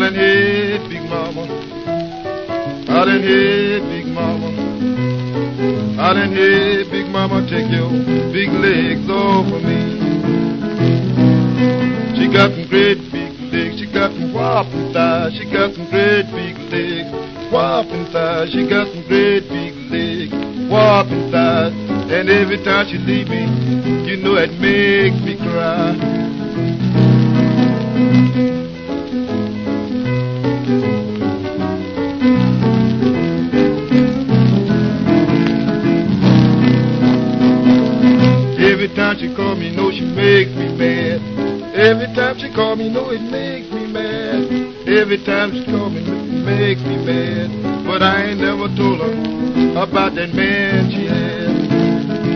done hit Big Mama. I done hit Big Mama. I done hit Big Mama. Take your big legs off of me. She got some great big legs. She got some whopping thighs. She got some great big legs. Whopping thighs. She got some great big legs. Whopping thighs. And every time she leave me, you know it makes me cry. Every time she call me, know she makes me mad. Every time she call me, know it makes me mad. Every time she call me, it makes me mad. But I ain't never told her about that man she had.